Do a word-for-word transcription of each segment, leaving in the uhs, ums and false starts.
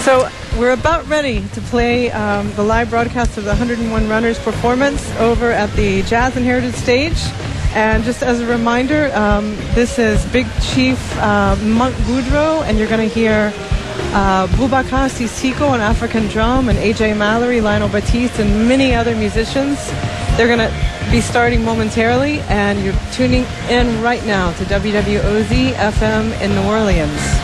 So we're about ready to play um, the live broadcast of the one hundred and one Runners performance over at the Jazz and Heritage Stage. And just as a reminder, um, this is Big Chief uh, Monk Boudreaux, and you're going to hear uh, Boubacar Sissoko on African drum, and A J Mallory, Lionel Batiste, and many other musicians. They're going to be starting momentarily, and you're tuning in right now to W W O Z F M in New Orleans.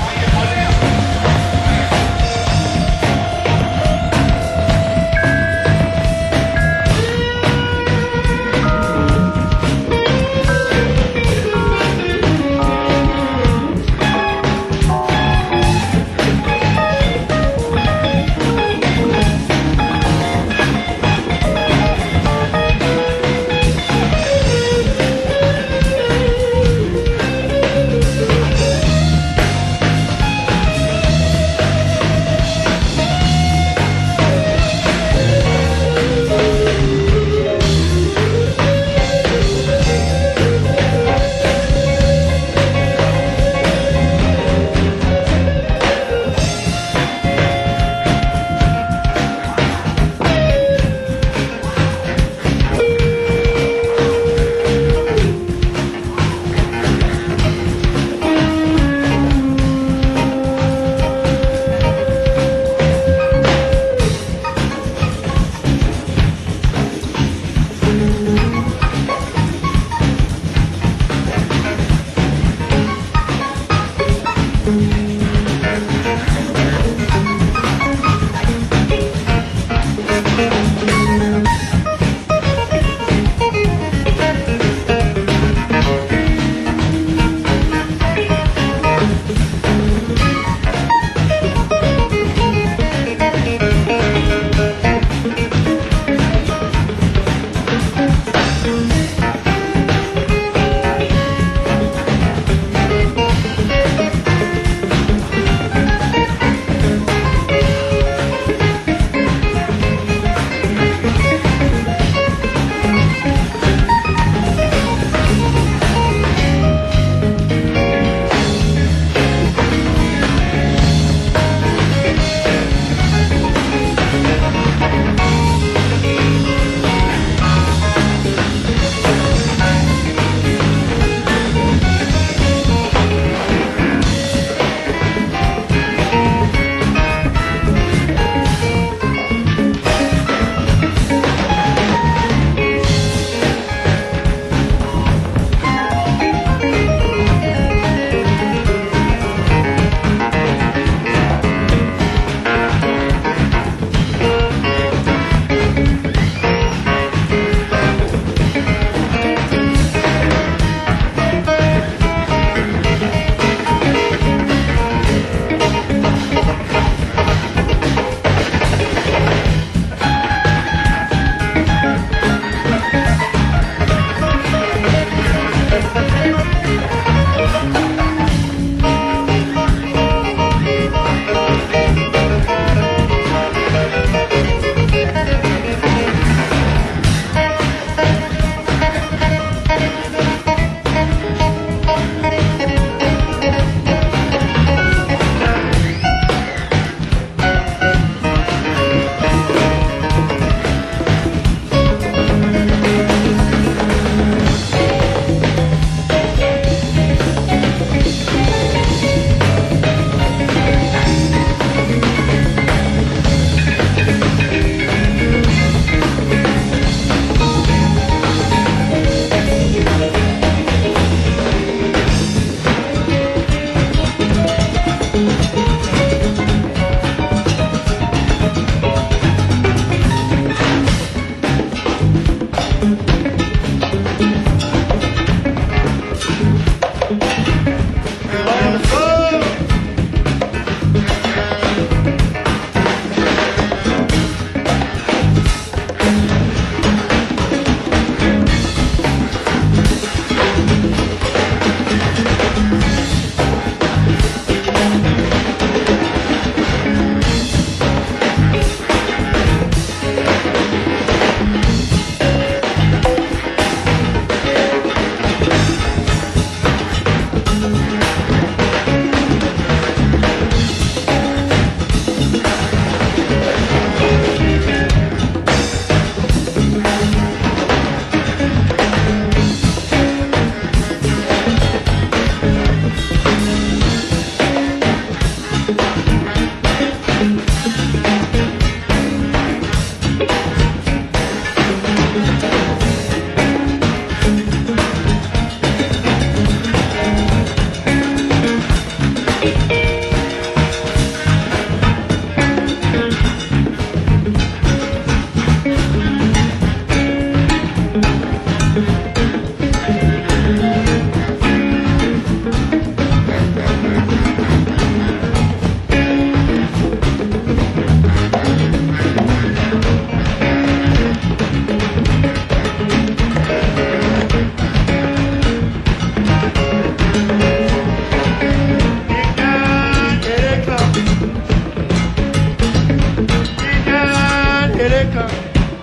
come.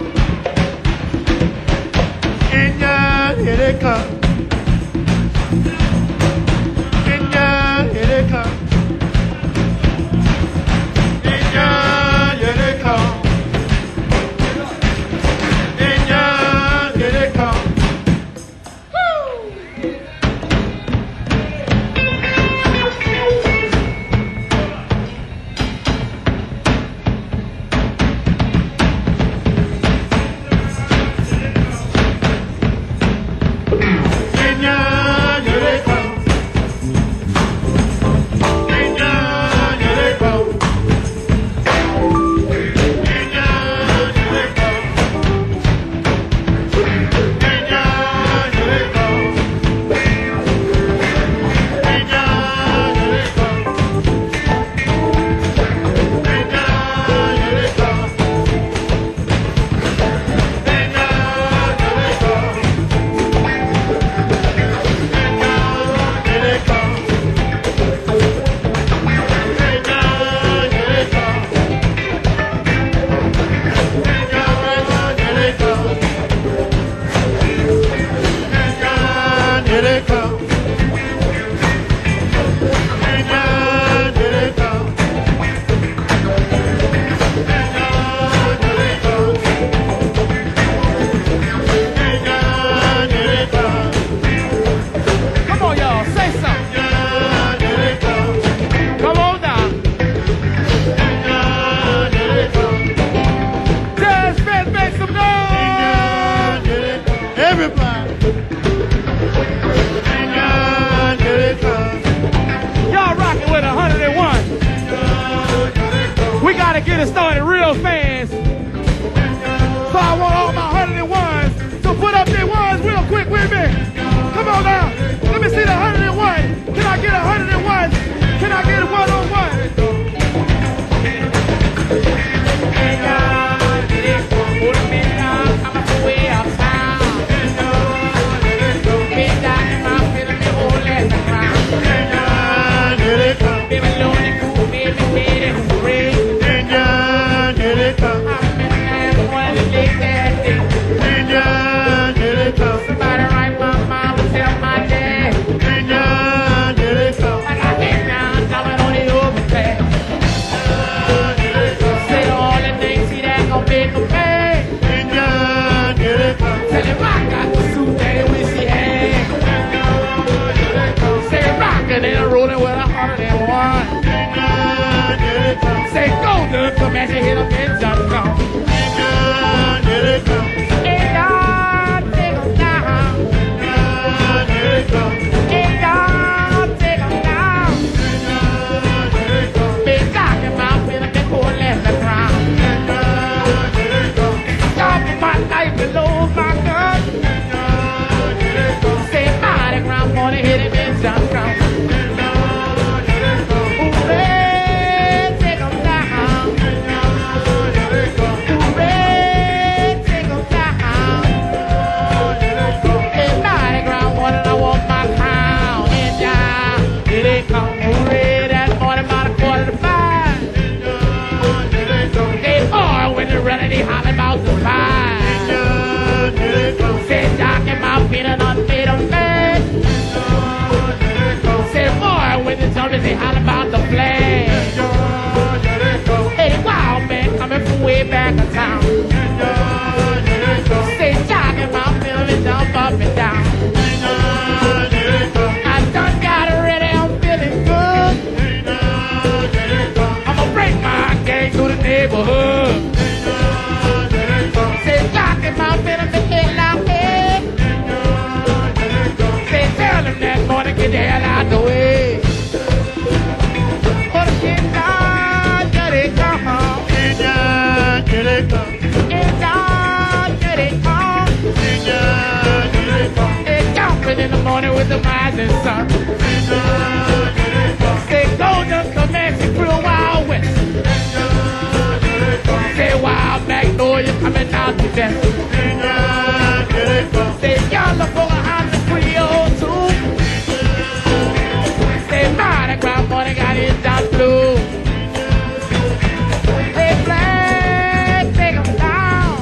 Indian, here they come. Indian, here they come. Indian, here they come. Indian, here they come. Get it started real fast. So I want all my one oh ones to put up their ones real quick with me. Come on now. Let me see the one oh one. Can I get a one oh one? Can I get a one oh one? Somebody write my mama, tell my dad. Like I came down, coming on the overpass. Say all the things, see that gon' make a pay. Tell him I got the suit that he wish he had. Say rockin' and rollin' with a hundred and one. Say golden, come at you, hit up and jump down. They hollering about the pie. Said Doc and my feet are not made of fat. Said boy, when the jumpers they holler about the flag. Hey, wild man coming from way back of town. Said Doc and my feet are jump up and down. I done got it ready, I'm feeling good. I'ma bring my gang to the neighborhood. My benefit hell out here. Say tell them that boy to get the hell out the way. But get down, get it come. Get down, get it come. Get down, get it come. Get down, get it come. They jumping in the morning with the rising sun. Get down, get it come. Say go to Comanche through Wild West. Get down, get it come. Say Wild Magnolia coming out the best. Say y'all look for a Honda three oh two. Say Mardi Gras money got his down blue. Say black, take 'em down.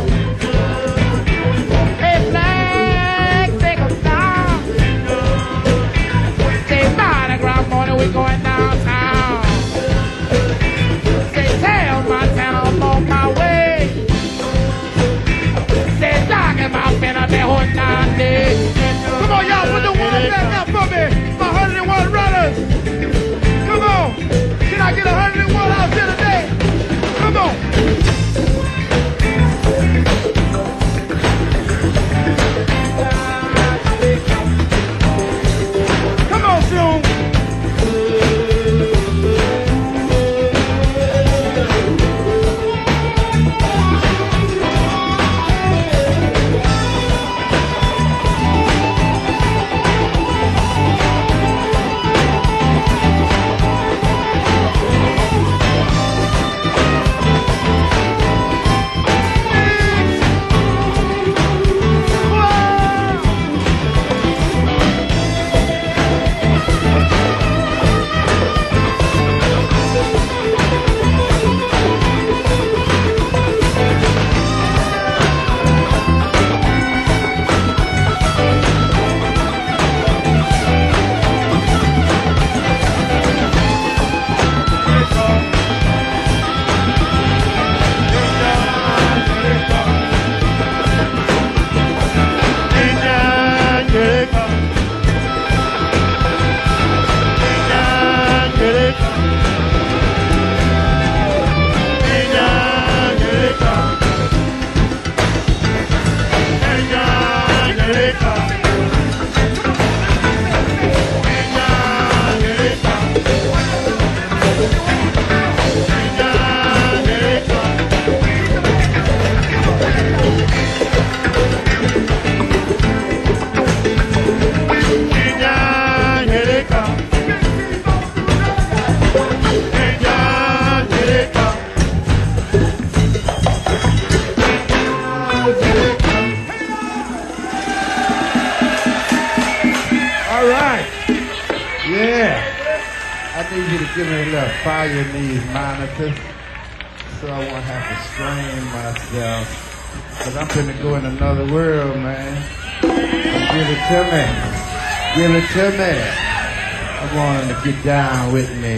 need you to give me a little fire in these monitors so I won't have to strain myself. Because I'm finna go in another world, man. Give it to me. Give it to me. I want him to get down with me.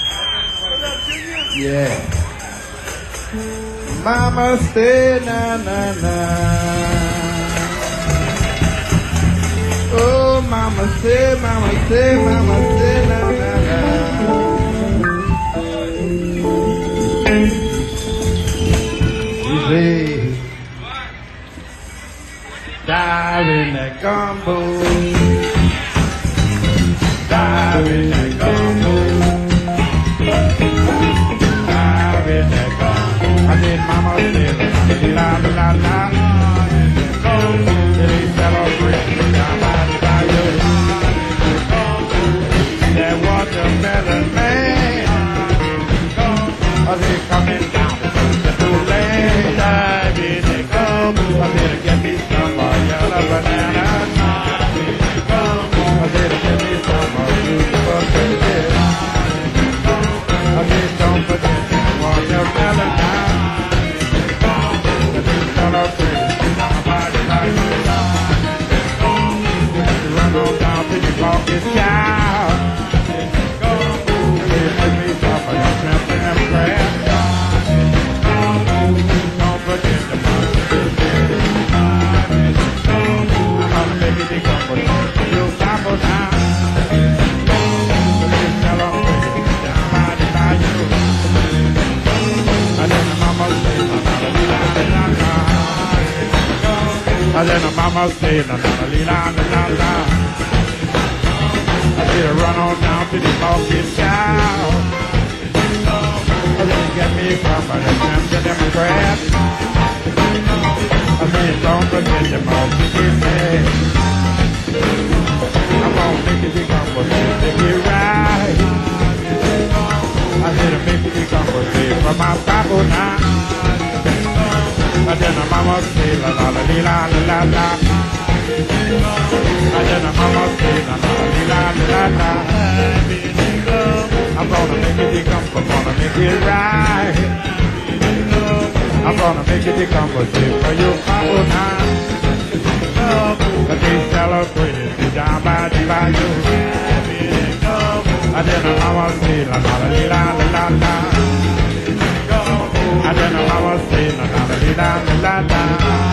Yeah. Mama say na na na. Oh, mama say, mama say, mama say na na na. You say, dive in that gumbo, dive in that gumbo, dive in that gumbo. I said, mama say, la la la la. They celebrate down by the bayou. That watermelon man, are they coming down the blue lane? Dive in the gumbo. I said, get me some more yellow banana. I said, get me some more beautiful baby. I said, don't forget that watermelon now. They celebrate down by the bayou. Run on down to the pocket cow. They make me stop for your shrimp and crab. Don't forget the money. I'm gonna make it come for you. You'll stop for now. They celebrate down by the bayou. And then the mama say, la la la la la. And then the mama say, la la la la la. I said, run on down to the market cow. I said, get me some of the shrimp and them crabs. I said, don't forget the market bed. I'm gonna make it become for you, make it right. I said, make it become for you for my papa now. I said, the mama say, la la la la la la. I said, the mama say, la la la la la. I'm gonna make it become, I'm gonna make it right. I'm gonna make it become for you for your papa now. But they celebrated you down by the bayou. I said, the mama say, la la la la la. I said, the mama say, la la la la la.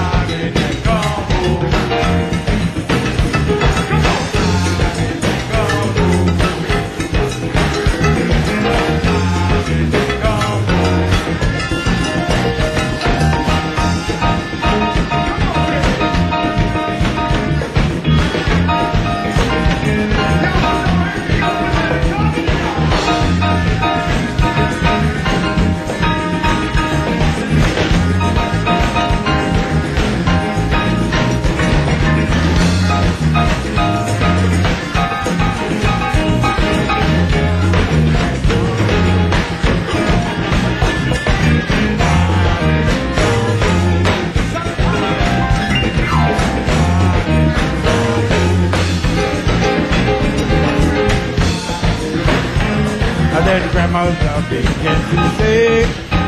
Grandma's up begin to say,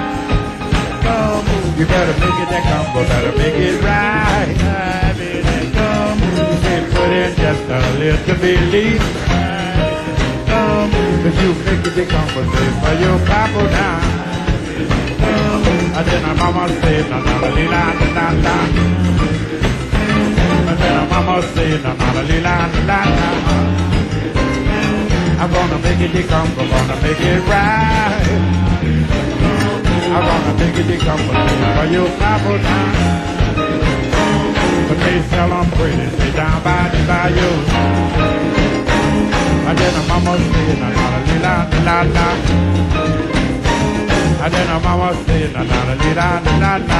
you better make it that combo, better make it right. You can put in just a little belief, but you make it the combo for your papa now. And then my mama say, la la la la la la. And then my mama say, la la la la la la. I'm gonna make it the combo, gonna make it right. I'm gonna make it the combo for your papa now. But they sell them pretty, they down by the bayou. And then the mama say, la la la la la. And then the mama say, la la la la la.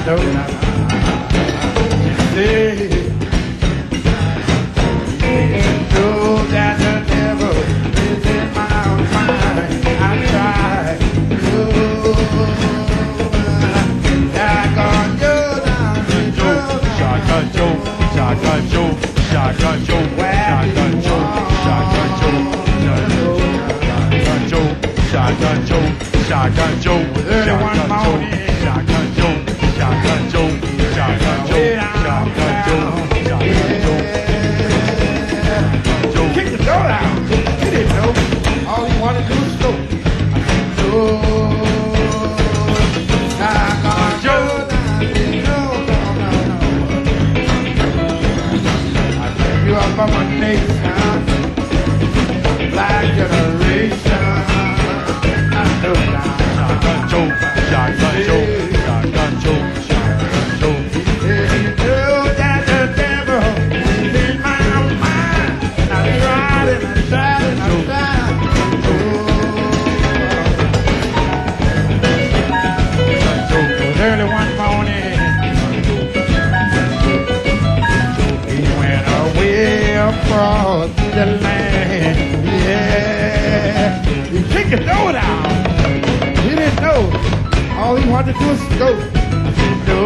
know now. Say, know that the devil is in my mind. I tried. Shotgun Joe, Shotgun Joe, Shotgun Joe, Shotgun Joe, Shotgun Joe, Shotgun Joe, Shotgun Joe, Shotgun Joe, Shotgun Joe, Shotgun Joe, Shotgun Joe, Shotgun Joe, Shotgun Joe, Shotgun Joe. Kick the door out. He didn't know. All he wanted to do was go. Shotgun Joe. You are from a nation, black generation. I know now. Shotgun Joe, Shotgun Joe, Shotgun Joe, Shotgun Joe. You know that the devil is in my mind. I tried and I tried and I tried. Oh. Early one morning, he went away across the land. Yeah, he kicked the door down. He didn't know. All he wanted to do was go. No,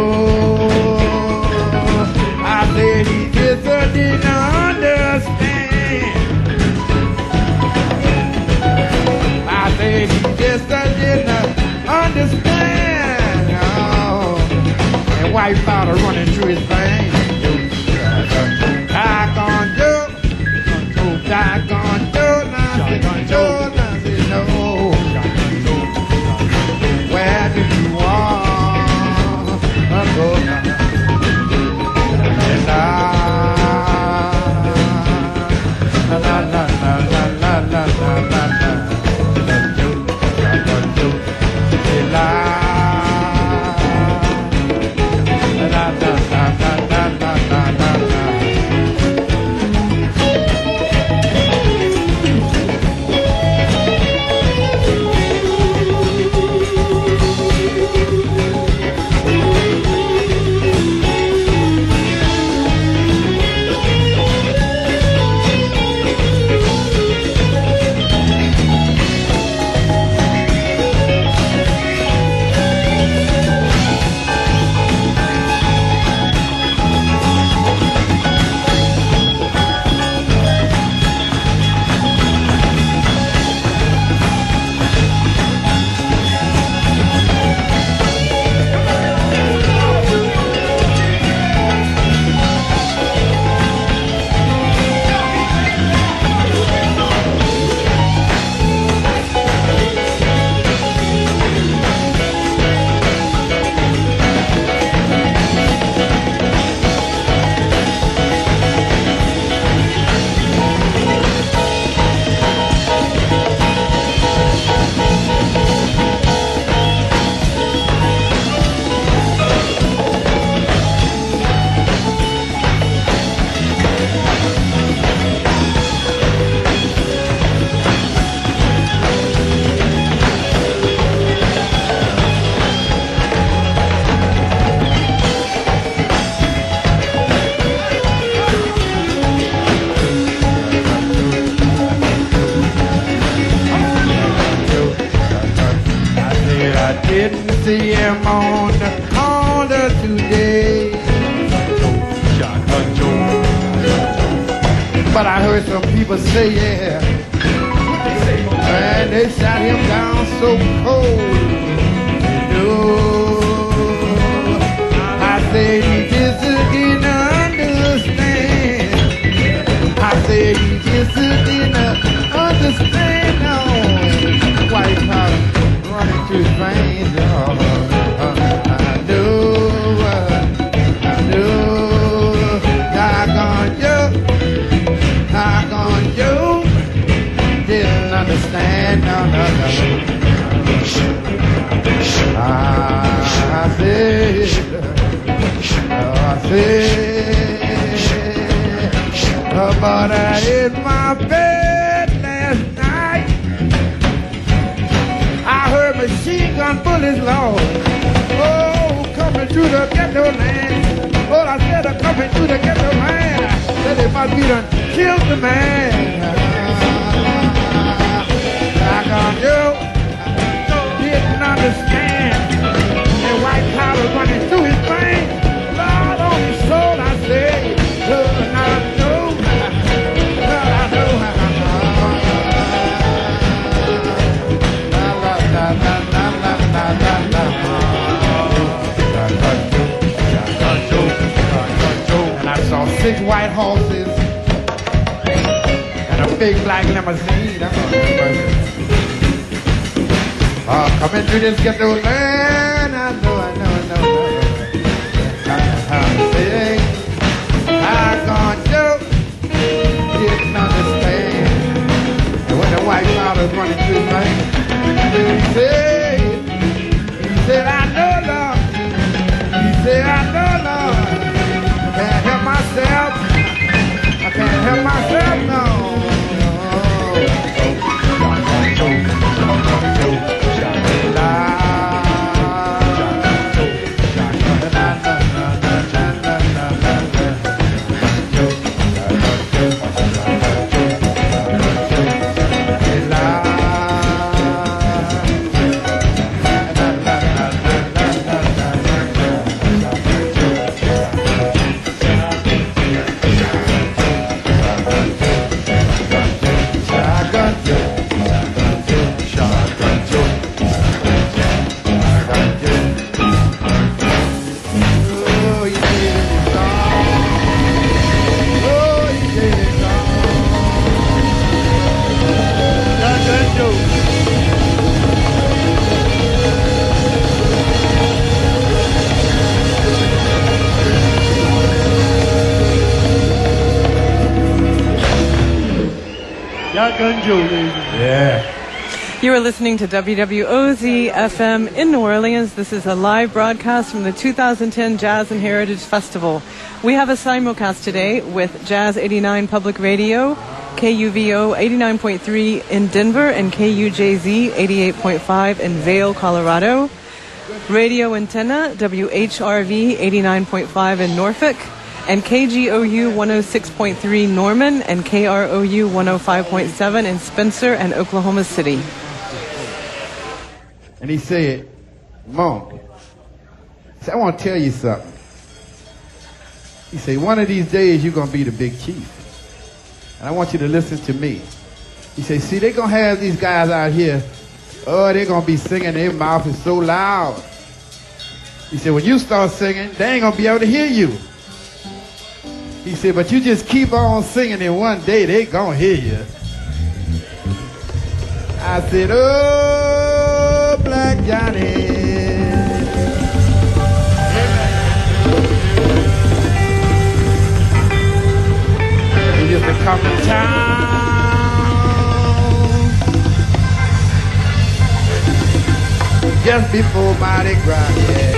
I said he just didn't understand. I said he just didn't understand. Oh, and wife out of running through his veins. Doggone Joe, doggone Joe, now say Joe, now say no. Where do you want to go now? And I, la la la la la la la la la. Joe, doggone Joe, say la, la la la la la la la la. Didn't see him on the corner today, Shotgun Joe. but I heard some people say, yeah, and they shot him down so cold. You know, I said he just didn't understand. I said he just didn't understand. No, white powder running through his veins. Oh, I knew, I knew, doggone you, doggone you, didn't understand. No, no, no. I said, oh, I said, about I in my bed last night. I heard machine gun bullets, Lord, oh, coming through the ghetto land. Oh, I said I'm coming through the ghetto land. Said they must be done killed the man. Like on you didn't understand. And white collar running through his veins. Lord on his soul, I say, Lord, I know, Lord, I know. La la la la la la la la la. And I saw six white horses and a big black limousine. Uh, coming through this ghetto land, I know, I know, I know, I know. Say, I gone Joe, didn't understand. And when the white powder's running through his veins, he said, he said, I know, Lord. He said, I know, Lord. I can't help myself. I can't help myself, no. Yeah. You are listening to W W O Z F M in New Orleans. This is a live broadcast from the two thousand ten Jazz and Heritage Festival. We have a simulcast today with Jazz eighty-nine Public Radio, K U V O eighty-nine point three in Denver, and K U J Z eighty-eight point five in Vail, Colorado. Radio Antenna, W H R V eighty-nine point five in Norfolk, and K G O U one oh six point three Norman, and K R O U one oh five point seven in Spencer and Oklahoma City. And he said, Monk, he said, I want to tell you something. He said, one of these days you're going to be the big chief. And I want you to listen to me. He said, see, they're going to have these guys out here. Oh, they're going to be singing. Their mouth is so loud. He said, when you start singing, they ain't going to be able to hear you. He said, but you just keep on singing and one day they gonna hear you. I said, oh, Black Johnny. He used to come to town just before Mardi Gras, yeah.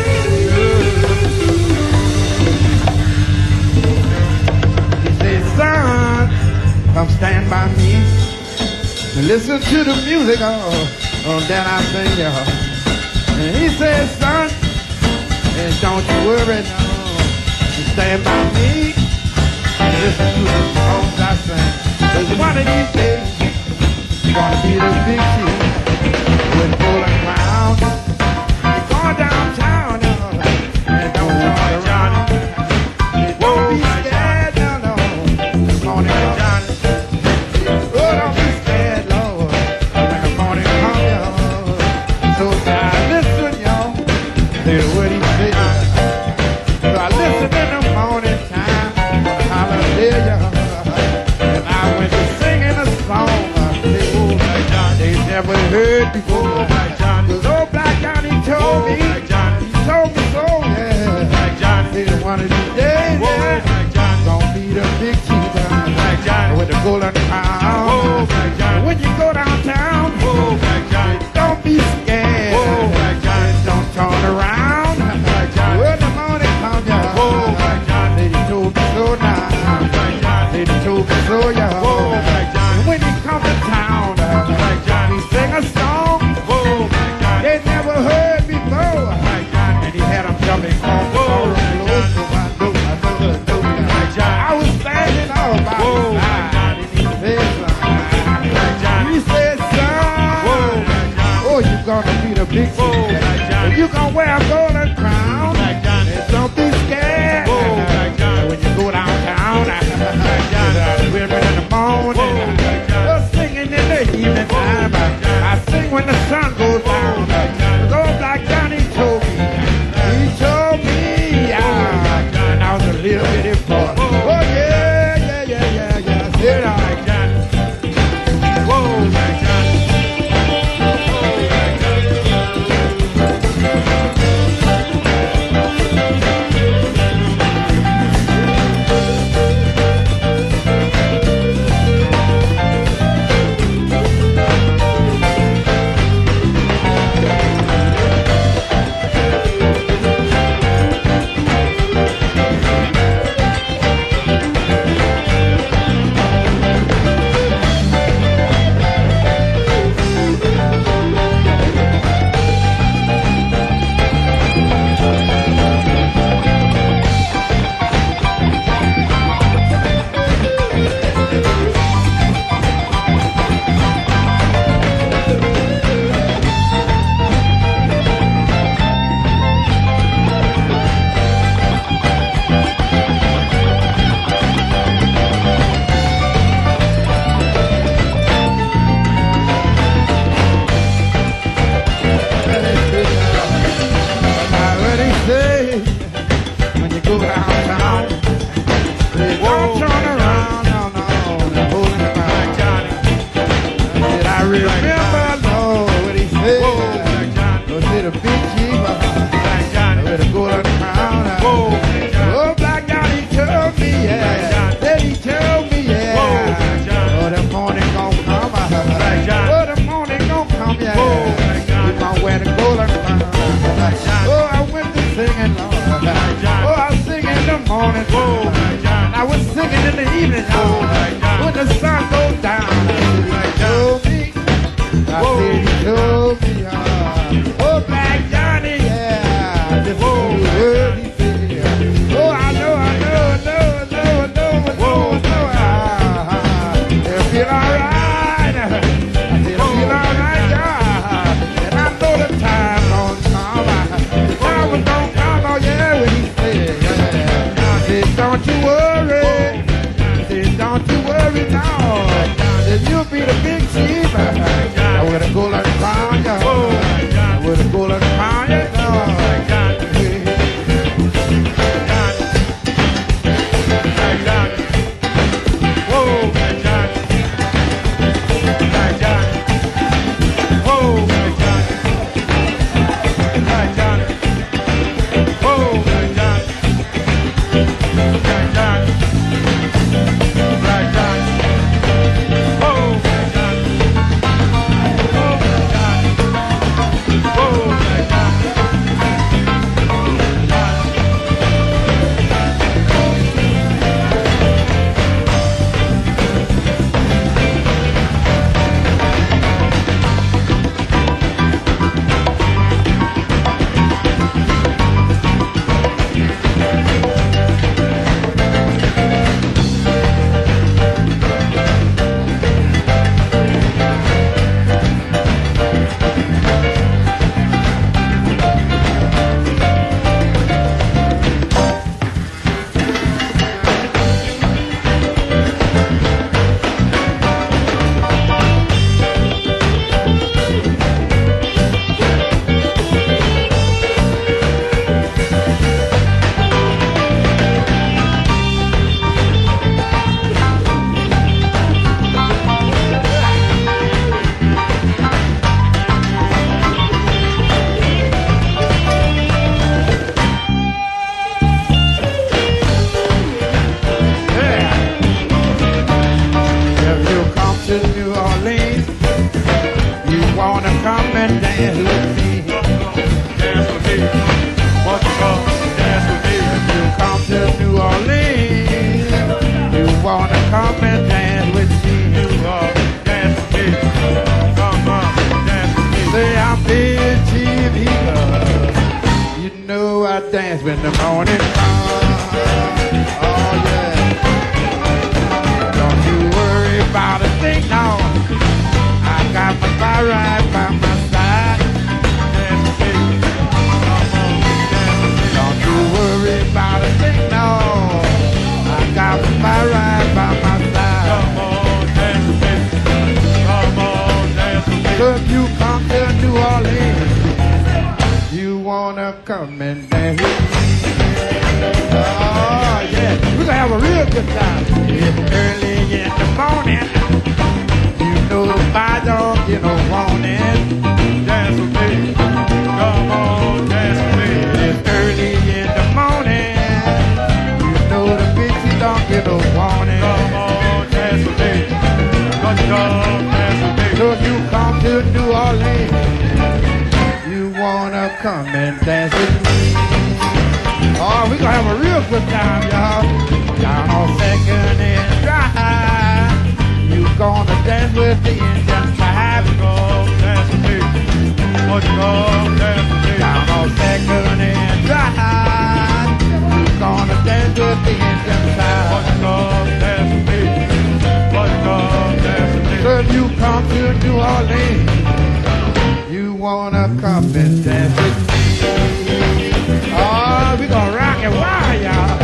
Son, come stand by me and listen to the music. Oh, oh then I sing, y'all. And he said, son, and don't you worry, no. You stand by me and listen to the songs I sing. Cause one of these days, you're gonna be the big chief with golden crown. You're going downtown, y'all, and don't turn around. Don't be scared. Morning, Johnny. Oh, don't be scared, Lord. When the morning comes, y'all. So I listen, y'all. Hear what he said. So I listen in the morning time. Hallelujah. And I went to singing a song. I said, oh, Black Johnny, they never heard before. Oh, Black Johnny. Cause old Black Johnny told me. Black Johnny. He told me so, yeah. Black Johnny. Said one of these days, yeah. Black Johnny. Gonna be the big chief. With the golden crown. Oh, Black Johnny. When you go downtown, oh, Black Johnny. Don't be scared. Oh, Black Johnny. Don't turn around. Black Johnny. When the morning comes, y'all. Oh, Black Johnny. Lady told me so now. Black Johnny. Lady told me so, y'all. Oh, Black Johnny. When he come to town, Black Johnny sing a song. Oh, Black Johnny. They never heard before. Black Johnny. And he had them jumping on wear a golden crown. Black Johnny. And don't be scared. Whoa, Black Johnny. When you go downtown, Black Johnny. women in the morning, Whoa, Black Johnny. oh, singing in the evening time. I sing when the sun goes down. Go Black Johnny told me, he told me, yeah, and I was a little bitty boy. Oh yeah, yeah, yeah, yeah, yeah. I said, all right, Johnny. Whoa, Black Johnny. dance when the morning comes. Oh yeah. Don't you worry about a thing now. I got my fire right by my side. Dance with me. Come So if you come to New Orleans, you wanna come and dance with me. Oh, yeah. We're gonna have a real good time. It's early in the morning. You know the fire don't get no warning. Dance with me. Come on, dance with me. It's early in the morning. You know the bitches don't get no warning. Come on, dance with me. Come on, dance with me. So if you come to New Orleans, you wanna come and dance with me. Oh, we gonna have a real good time, y'all. Down on Second and Drive, you gonna dance with the Indian tribe. You gonna dance with me. Oh, you gonna dance with me. Down on Second and Drive, you gonna dance with the Indian tribe. Oh, you gonna dance with me. Oh, you gonna dance with me. So if you come to New Orleans, you wanna come and dance with me. Oh, we gonna rock and wild, y'all.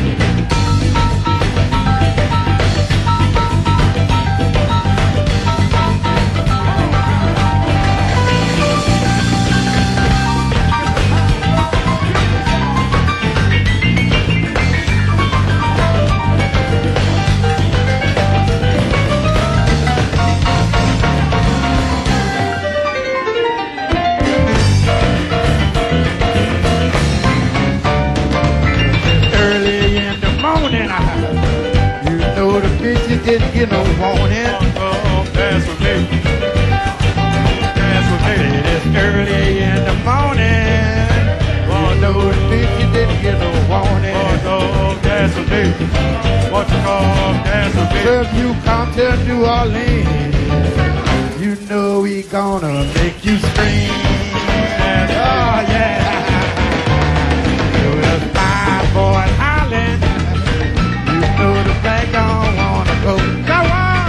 Didn't get no warning. Oh, dance with me. Dance with me. It's early in the morning. Oh, no, bitch, you didn't get no warning. Oh, no, dance with me. What you call dance with me? So if you come to New Orleans, you know we gonna make you scream. Oh, yeah. So the five boys hollering. You know the flag don't wanna go. Go on!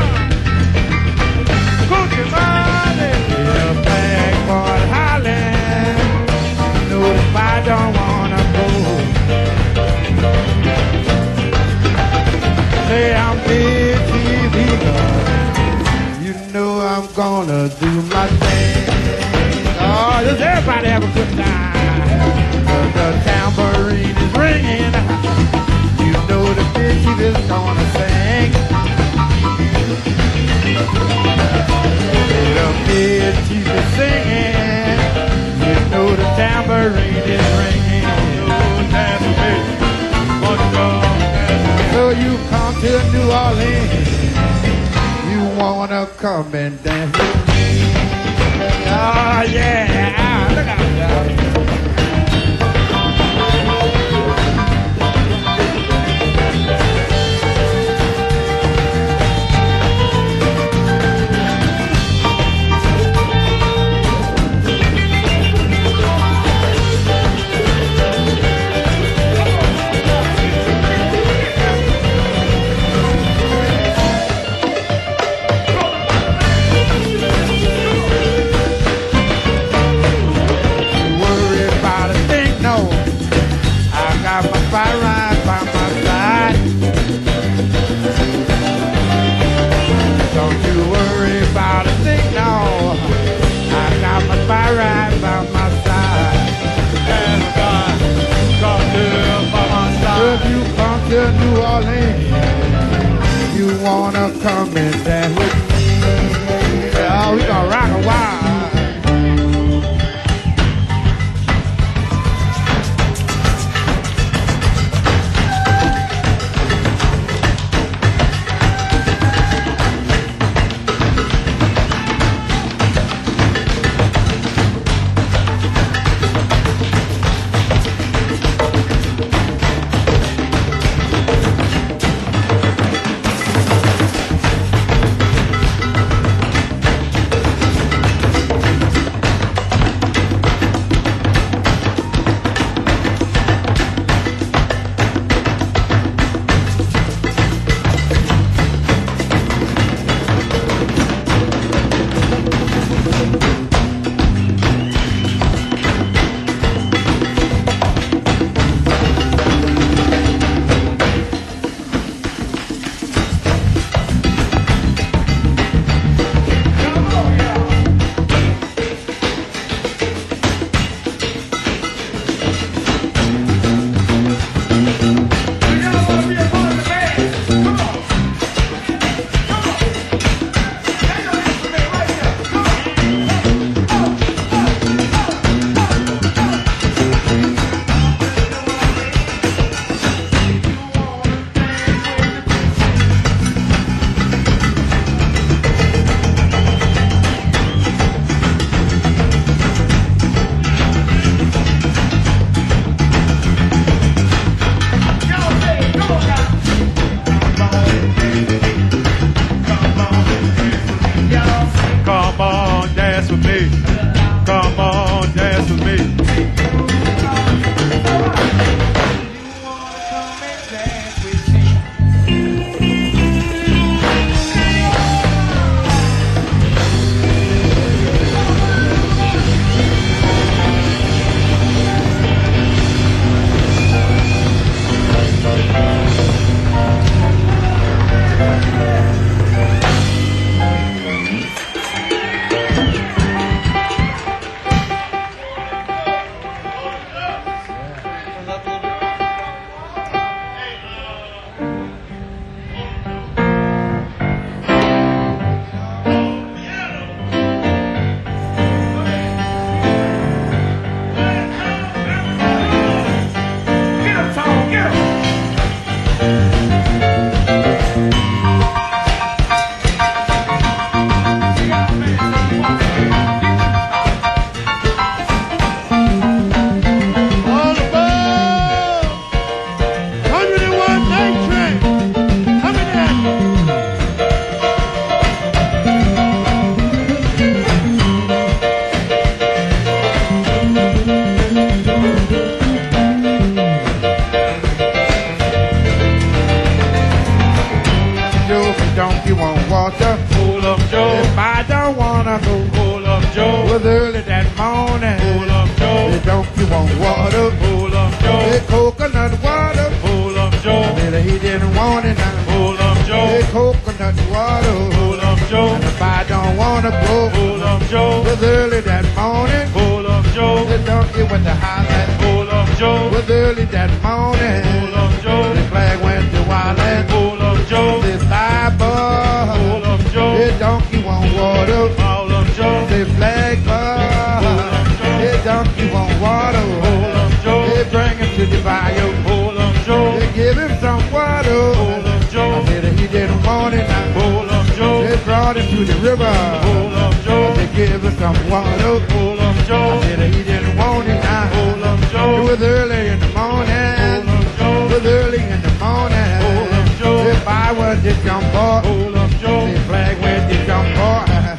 Cookie money! The flag boy hollering. You know the fire don't wanna go. Say I'm big T V. You know I'm gonna do my thing. Oh, does everybody have a good time? The tambourine is ringing. You know the bitches is gonna sing. The bitches is singing. You know the tambourine is ringing. Dance with me. So you come to New Orleans, you wanna come and dance with me. Oh yeah, look out, y'all. Fire right by my side. Don't you worry about a thing, no. I got my fire right by my side. And God, God here by my side. If you come to New Orleans, you wanna come and dance with me. Oh, we gonna rock a while. Joe, if the donkey won't water. Hold up, Joe. If I don't wanna go, Hold up, Joe. it was early that morning. Hold up, Joe. The donkey won't water. Hold up, Joe. The coconut water. Hold up, Joe. Said he didn't want it now. Hold up, Joe. The coconut water. Hold up, Joe. And if I don't wanna go, Hold up, Joe. it was early that morning. Hold up, Joe. The donkey went to highland. Hold up, Joe. It was early that morning. Hold up, Joe. The flag went to wildland. Hold up, Joe. The Bible. Hold up, Joe. The donkey won't water. Hold up, Joe. The flag The donkey won't water. Hold up, Joe. They bring him to the bayou. Hold up, Joe. They give him some water. Hold up, Joe. I said he didn't want it now. Hold up, Joe. They brought him to the river. Hold up, Joe. They give him some water. Hold up, Joe. I said he didn't want it now. Hold up, Joe. It was early in the morning. Hold up, Joe. It was early in the morning. Hold up, Joe. If I was this young boy, Hold up, Joe. the flag with this young boy.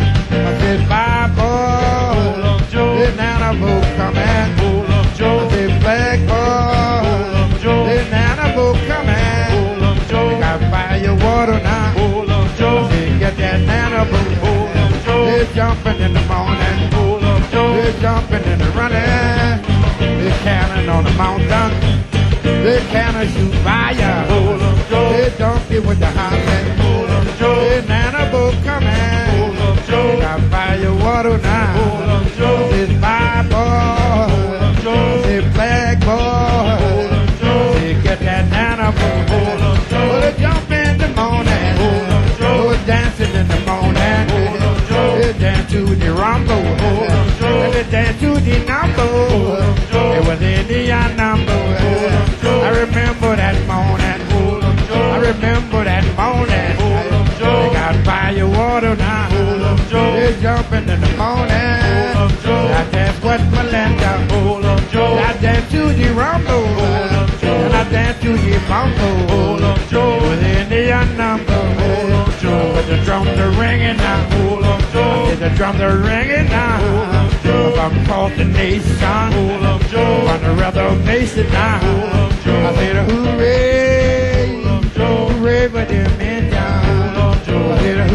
I said, bye, boy. Hold up, Joe. The Nana boat coming. Hold up, Joe. I said, flag Hold boy. up, Joe. The Nana boat coming. Hold up, Joe. Got fire water now. Hold up, Joe. I said, get that Nana boat. Hold up, Joe. They're jumping in the morning. Hold up, Joe. They're jumping and they're running. They're cannon on the mountain. They cannon shoot fire. Hold up, Joe. They donkey with the highland. Hold up, Joe. They Nana boat coming. Hold up, Joe. Got fire water now. Hold up, Joe. This fire boy. Hold up, Joe. This flag boy. Hold up, Joe. They get that Nana boat. Hold up, Joe. Oh, they jump in the morning. Hold up, Joe. Oh, dancing in the morning. Hold up, Joe. They dance to the rumble. Hold up, Joe. And they dance to the number. Hold up, Joe. It was Indian number. Hold up, Joe. I remember that morning. Hold up, Joe. I remember that morning. Hold up, Joe. They got fire water now. Hold up, Joe. They're jumping in the morning. Hold up, Joe. I dance West Melinda. Hold up, Joe. I dance to the rumble. Hold up, Joe. And I dance to the bongo. Hold up, Joe. It was Indian number. Hold up, Joe. But the drums are ringing now. Hold up, Joe. I said the drums are ringing now. Hold up, Joe. From across the nation. Hold up, Joe. On the reservation now. Hold up, Joe. I said hooray. Hold up, Joe. Hooray for them men down. Hold up, Joe. I said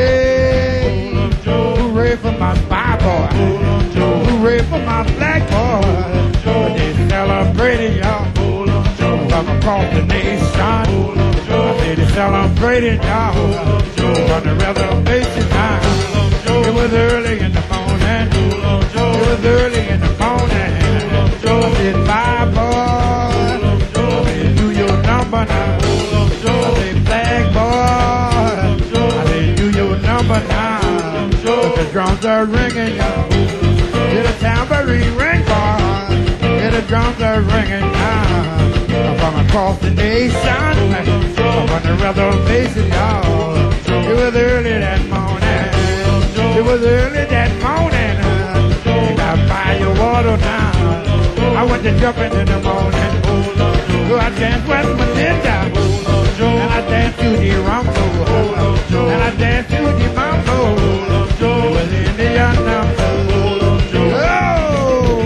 hooray. Hold up, Joe. Hooray for my spy boy. Hold up, Joe. Hooray for my black boy. up, Joe. But they celebrating y'all. Hold up, Joe. From across the nation. Hold up, Joe. I said they celebrating y'all. Hold up, Joe. On the reservation now. Hold up, Joe. It was early in the morning. Hold up, Joe. It was early in the morning. Hold up, Joe. I said, bye, boy. Hold up, Joe. I said, do your number now. Hold up, I Joe. said, flag boy. up, Joe. I said, do your number now. up, Joe. But the drums are ringing, y'all. Hear the tambourine ring, boy. Hear the drums are ringing now. From across the nation. From the reservation, y'all. It was early that morning. It was early that morning. They got fire water now. I went to jumping in the morning. So I danced West Melinda. And I danced to the rumble. And I danced to the mambo. It was Indian number. Oh!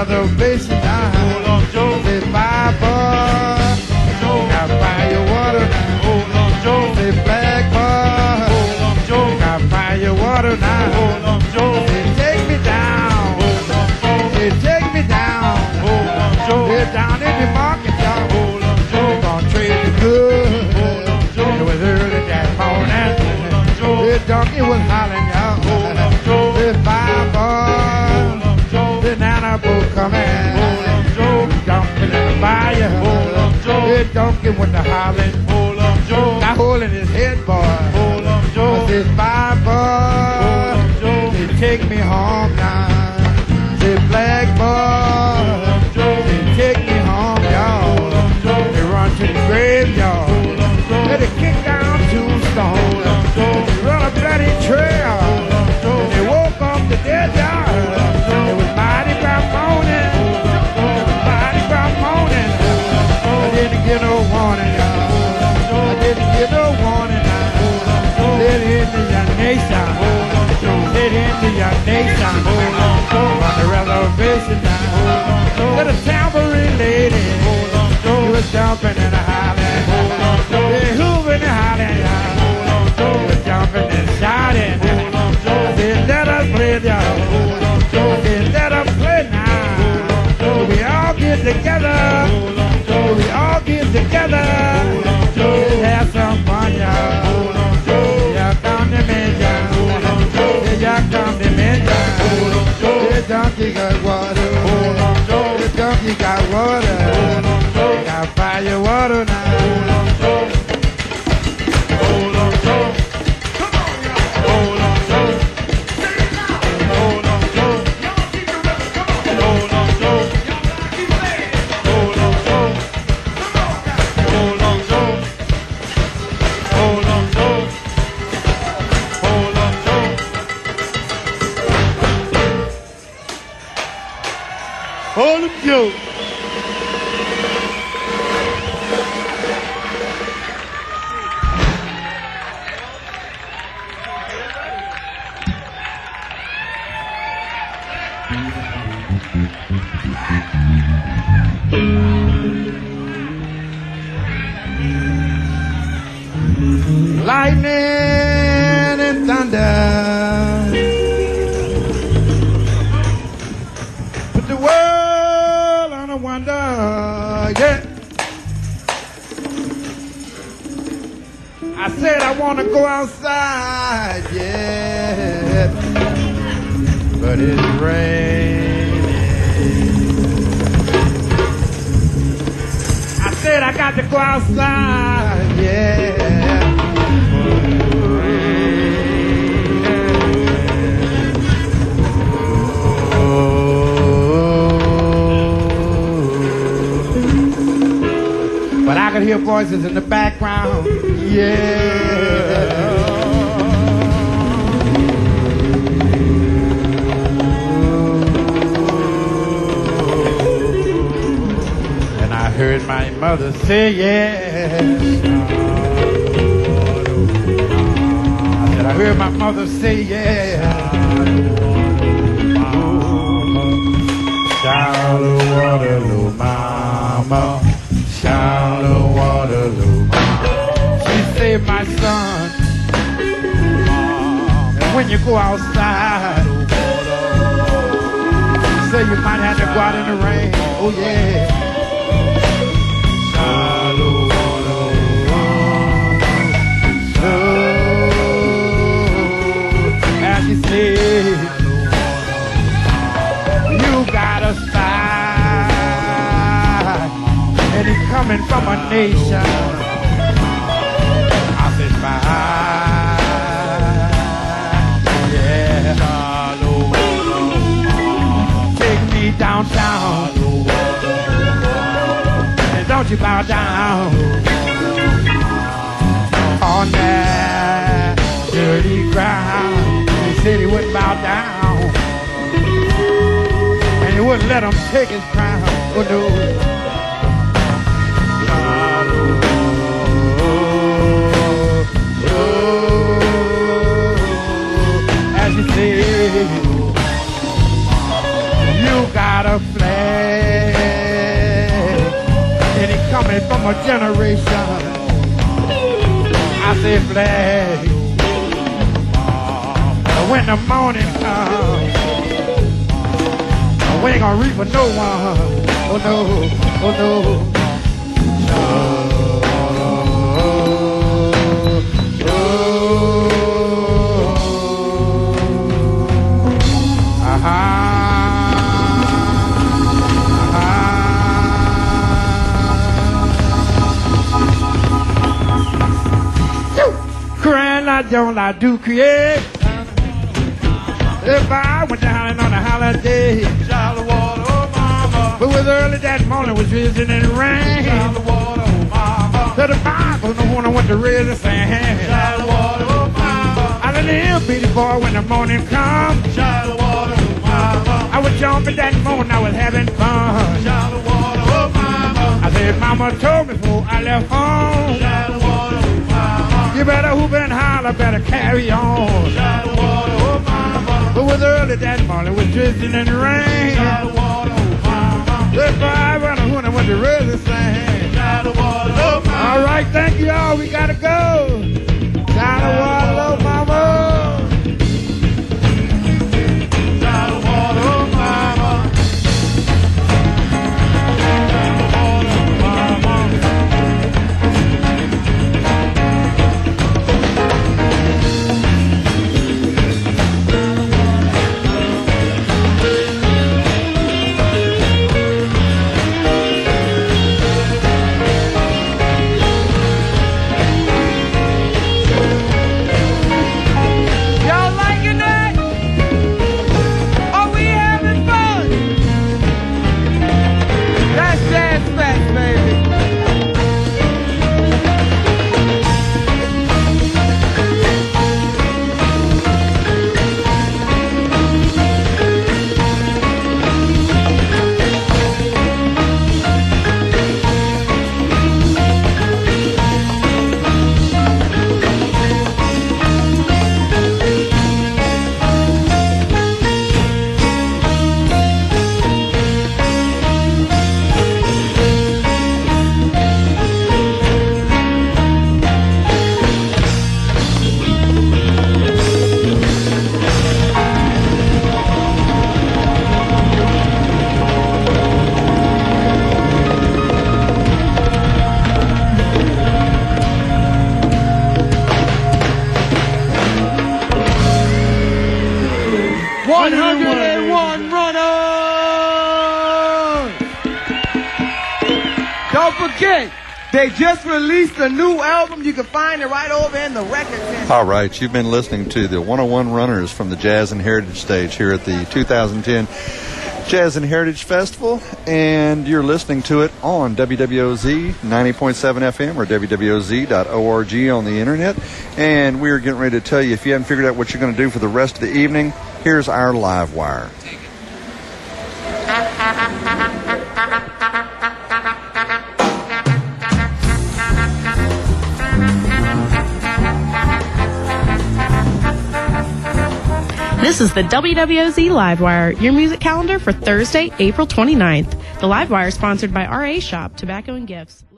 reservation now. Hold on, Joe. Say bye, boy. Joe. Got fire water now. Hold on, Joe. Say black boy. Hold on, Joe. Got fire water now. Hold on, Joe. Say take me down. Hold on, Joe. Say take me down. Hold on, Joe. Say down in the market, y'all. Hold on, Joe. Gonna trade the good. Hold on, Joe. It was early that morning. Hold on, Joe. The donkey was hollering, y'all. Hold on, Joe. Say bye, boy. The nana boat coming, hold on, Joe. Jumping in the fire, hold on, Joe. The donkey went to hollering, hold on, Joe. Got hole in his head, boy, hold on, Joe. I says, bye, boy, hold on, Joe. They take me home now. Say, black boy, hold on, Joe. They take me home, y'all. Hold on, Joe. They run to the graveyard, hold on, Joe. Let it kick down tombstone, hold on, Joe. They run a bloody trail, hold on, Joe. They woke up the dead, y'all. It was mighty brown morning. It was mighty brown morning. I didn't get no warning, y'all. I didn't get no warning. Let into your nation. Let into your nation. On the reservation now. Let a tambourine lady. She was jumping and hollering. They hooving and hollering. She was jumping and shouting. I said, let us play, y'all. Let us play now. We all get together. We all get together. Let's have some fun, y'all. Y'all come to me, y'all. Y'all come to me, y'all. The donkey got water. The donkey got water. Got fire water now. Hold on, Joe. Come on, y'all. Hold on, Joe. Hold on, Joe. Hold on, Joe. Hold on, Joe. Hold on, Joe. Hold on, Joe. Hold on, Joe. Hold up, Joe. Lightning and thunder put the world on a wonder, yeah. I said I want to go outside, yeah, but it's raining. I said I got to go outside, yeah. But I could hear voices in the background, yeah. And I heard my mother say, yeah. I said, I heard my mother say, yeah. Child of Waterloo, mama. Child of Waterloo. She said, my son, and when you go outside, say you might have to go out in the rain. Oh yeah. Child of Waterloo. Oh, as she said, you gotta stop. And he's coming from a nation. I said, bye, yeah. Take me downtown, and don't you bow down on that dirty ground. He said he wouldn't bow down, and he wouldn't let him take his crown. Oh no. As you say, you got a flag. from a generation. I say flag. When the morning comes, we ain't gonna reap for no one. Oh no, oh no. Oh, oh, aha. Crying I don't I do create. If I went down on a holiday, Jolly water, oh mama. But it was early that morning, was drizzling and rain. Jolly water, oh mama. To the Bible, no one went to raise the sand. Jolly water, oh mama. I let the little bitty boy when the morning come. Jolly water, oh mama. I was jumping that morning, I was having fun. Jolly water, oh mama. I said, mama told me before I left home. Jolly water, oh mama. You better hoop and holler, better carry on. Jolly water, oh mama. It was early that morning, it was drizzling and rain. Jolly water, oh mama. The five and a hundred went to really sing. Jolly water, oh mama. All right, thank you all, we gotta go. Jolly water, oh mama. Jolly water, oh mama. one hundred one runners! Don't forget, they just released a new album. You can find it right over in the record center. All right, you've been listening to the one oh one Runners from the Jazz and Heritage stage here at the two thousand ten Jazz and Heritage Festival, and you're listening to it on W W O Z ninety point seven F M or W W O Z dot org on the internet. And we're getting ready to tell you, if you haven't figured out what you're going to do for the rest of the evening, here's our live wire. This is the W W O Z Livewire, your music calendar for Thursday, April twenty-ninth. The Livewire is sponsored by R A Shop, Tobacco and Gifts.